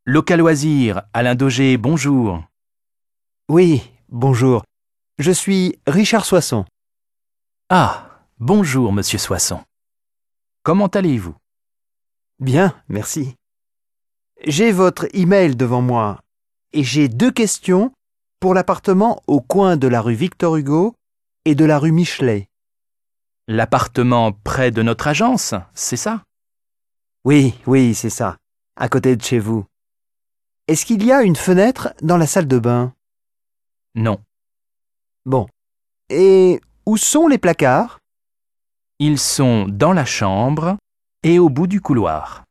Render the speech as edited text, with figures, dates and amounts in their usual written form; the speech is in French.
Local Loisir, Alain Daugé, bonjour. Oui, bonjour. Je suis Richard Soisson. Ah, bonjour, monsieur Soisson. Comment allez-vous? Bien, merci. J'ai votre email devant moi et j'ai 2 questions pour l'appartement au coin de la rue Victor Hugo et de la rue Michelet. L'appartement près de notre agence, c'est ça? Oui, c'est ça, à côté de chez vous. Est-ce qu'il y a une fenêtre dans la salle de bain? Non. Bon. Et où sont les placards? Ils sont dans la chambre et au bout du couloir.